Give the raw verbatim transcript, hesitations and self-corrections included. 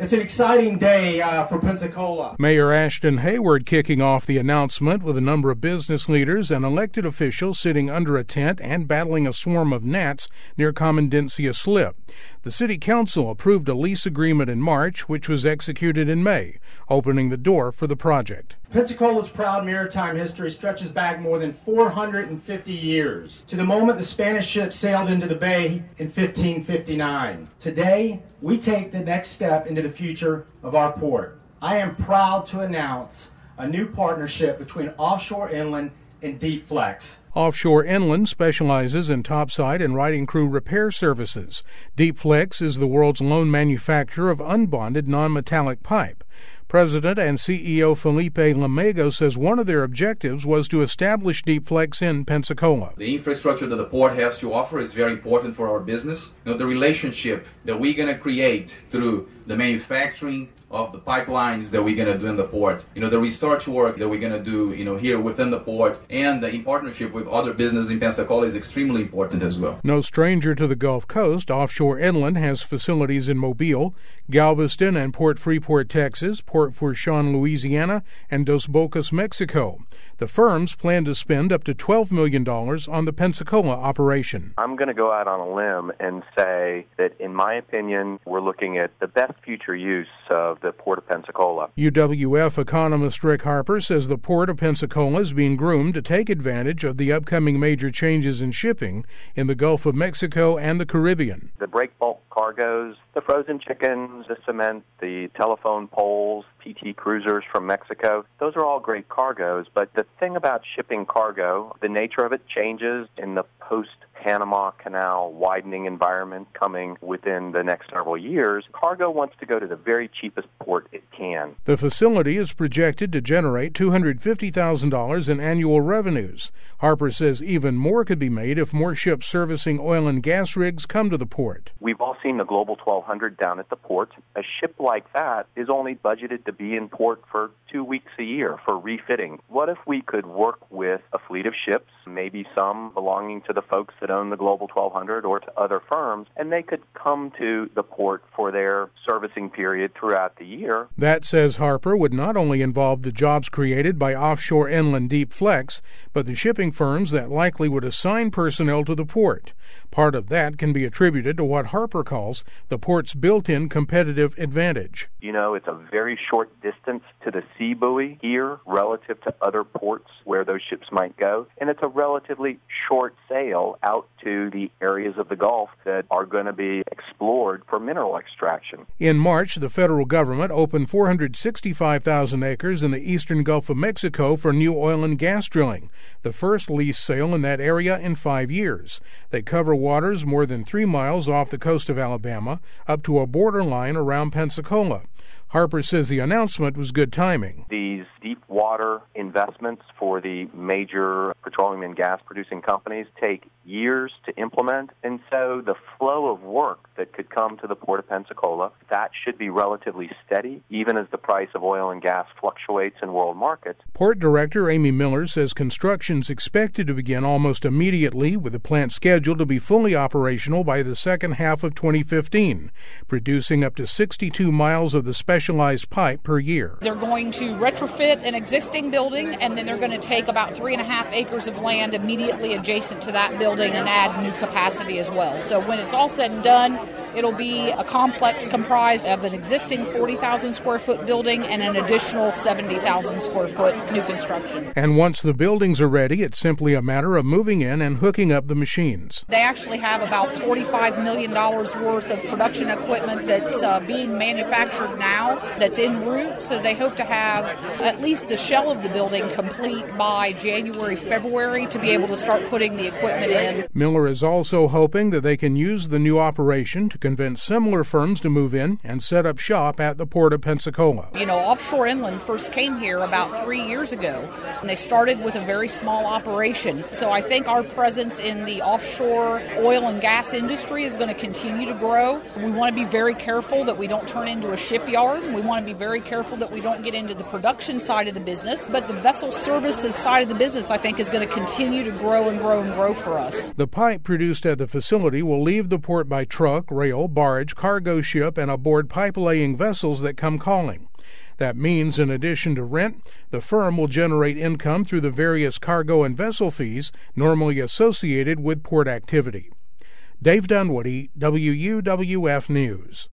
It's an exciting day uh, for Pensacola. Mayor Ashton Hayward kicking off the announcement with a number of business leaders and elected officials sitting under a tent and battling a swarm of gnats near Comandencia Slip. The City Council approved a lease agreement in March, which was executed in May, opening the door for the project. Pensacola's proud maritime history stretches back more than four hundred fifty years to the moment the Spanish ship sailed into the bay in fifteen fifty-nine. Today, we take the next step into the future of our port. I am proud to announce a new partnership between Offshore Inland and Deep Flex. Offshore Inland specializes in topside and riding crew repair services. Deep Flex is the world's lone manufacturer of unbonded non-metallic pipe. President and C E O Felipe Lamego says one of their objectives was to establish Deep Flex in Pensacola. The infrastructure that the port has to offer is very important for our business. You know, the relationship that we're going to create through the manufacturing of the pipelines that we're going to do in the port, you know, the research work that we're going to do, you know, here within the port, and in partnership with other businesses in Pensacola is extremely important as well. No stranger to the Gulf Coast, Offshore Inland has facilities in Mobile, Galveston, and Port Freeport, Texas, Port Fourchon, Louisiana, and Dos Bocas, Mexico. The firms plan to spend up to twelve million dollars on the Pensacola operation. I'm going to go out on a limb and say that, in my opinion, we're looking at the best future use of the Port of Pensacola. U W F economist Rick Harper says the Port of Pensacola is being groomed to take advantage of the upcoming major changes in shipping in the Gulf of Mexico and the Caribbean. The break bulk cargoes, the frozen chickens, the cement, the telephone poles, P T cruisers from Mexico, those are all great cargoes, but the thing about shipping cargo, the nature of it changes in the post-Panama Canal widening environment coming within the next several years. Cargo wants to go to the very cheapest port it can. The facility is projected to generate two hundred fifty thousand dollars in annual revenues. Harper says even more could be made if more ships servicing oil and gas rigs come to the port. We've all seen the Global twelve hundred down at the port. A ship like that is only budgeted to be in port for two weeks a year for refitting. What if we could work with a fleet of ships, maybe some belonging to the folks that own the Global twelve hundred or to other firms, and they could come to the port for their servicing period throughout the year? That, says Harper, would not only involve the jobs created by Offshore Inland Deep Flex, but the shipping firms that likely would assign personnel to the port. Part of that can be attributed to what Harper calls the port's built-in competitive advantage. You know, it's a very short distance to the sea buoy here relative to other ports where those ships might go, and it's a relatively short sail out to the areas of the Gulf that are going to be explored for mineral extraction. In March, the federal government opened four hundred sixty-five thousand acres in the eastern Gulf of Mexico for new oil and gas drilling, the first lease sale in that area in five years. They cover waters more than three miles off the coast of Alabama up to a borderline around Pensacola. Harper says the announcement was good timing. These deep water investments for the major petroleum and gas producing companies take years to implement, and so the flow of work that could come to the Port of Pensacola, that should be relatively steady, even as the price of oil and gas fluctuates in world markets. Port Director Amy Miller says construction is expected to begin almost immediately, with the plant scheduled to be fully operational by the second half of twenty fifteen, producing up to sixty-two miles of the specialized pipe per year. They're going to retrofit an existing building, and then they're going to take about three and a half acres of land immediately adjacent to that building and add new capacity as well. So when it's all said and done, it'll be a complex comprised of an existing forty thousand square foot building and an additional seventy thousand square foot new construction. And once the buildings are ready, it's simply a matter of moving in and hooking up the machines. They actually have about forty-five million dollars worth of production equipment that's uh, being manufactured now that's en route, so they hope to have at least the shell of the building complete by January, February to be able to start putting the equipment in. Miller is also hoping that they can use the new operation to convince similar firms to move in and set up shop at the Port of Pensacola. You know, Offshore Inland first came here about three years ago, and they started with a very small operation. So I think our presence in the offshore oil and gas industry is going to continue to grow. We want to be very careful that we don't turn into a shipyard. We want to be very careful that we don't get into the production side of the business, but the vessel services side of the business, I think, is going to continue to grow and grow and grow for us. The pipe produced at the facility will leave the port by truck, rail, rail, barge, cargo ship, and aboard pipe-laying vessels that come calling. That means, in addition to rent, the firm will generate income through the various cargo and vessel fees normally associated with port activity. Dave Dunwoody, W U W F News.